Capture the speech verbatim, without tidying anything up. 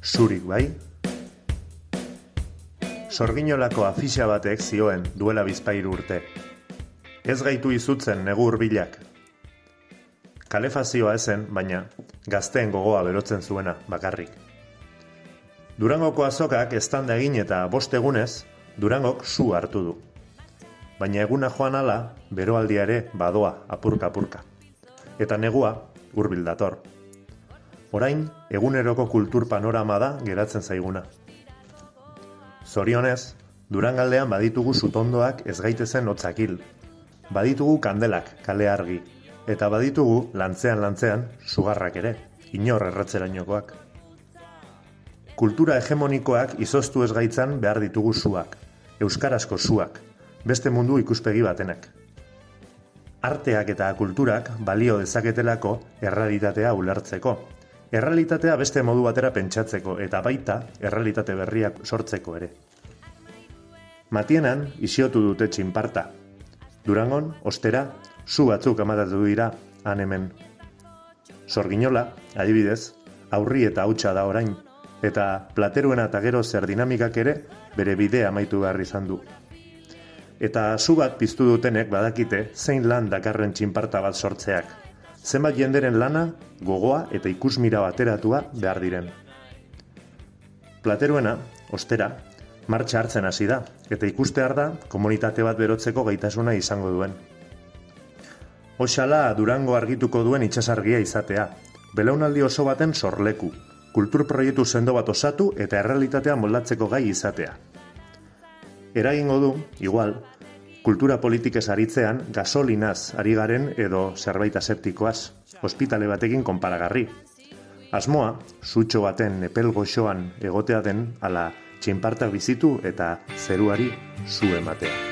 Zurik bai? Sorginolako afixa batek zioen duela bizpahiru urte. Ez gaitu izutzen negu hurbilak. Kalefazioa ezen, baina gazteen gogoa berotzen zuena bakarrik. Durangoko azokak eztanda egin eta bost egunez, Durangok su hartu du. Baina eguna joan ala, beroaldia ere badoa apurka-apurka. Eta negua hurbil dator. Orain, eguneroko kultur panorama da geratzen zaiguna. Zorionez, Durangaldean baditugu sutondoak ez gaitezen hotzakil. Baditugu kandelak kale argi. Eta baditugu lantzean-lantzean sugarrak ere, inor erratzerainokoak. Kultura hegemonikoak izoztu ez gaitzan behar ditugu suak, euskarazko suak, beste mundu ikuspegi batenak. Arteak eta kulturak balio dezaketelako errealitatea ulertzeko, errealitatea beste modu batera pentsatzeko eta baita errealitate berriak sortzeko ere. Matienan isiotu dute txinparta. Durangon, ostera, su batzuk amatatu dira han hemen. Sorginola, adibidez, aurri eta hautsa da orain, eta plateruena eta gero zer dinamikak ere bere bidea amaitu behar izan du. Eta su bat piztu dutenek badakite zein lan dakarren txinparta bat sortzeak. Zenbat jenderen lana, gogoa eta ikusmira bateratua behar diren. Plateruena, ostera, martxa hartzen hasi da, eta ikustear da komunitate bat berotzeko gaitasuna izango duen. Oxala Durango argituko duen itsasargia izatea, belaunaldi oso baten sorleku, kultur proiektu sendo bat osatu eta errealitatea moldatzeko gai izatea. Eragingo du, igual, kultura politikez aritzean gasolinaz ari garen edo zerbait aseptikoaz, ospitale batekin konparagarri. Asmoa, sutxo baten epel goxoan egotea den ala txinpartak bizitu eta zeruari zu ematea.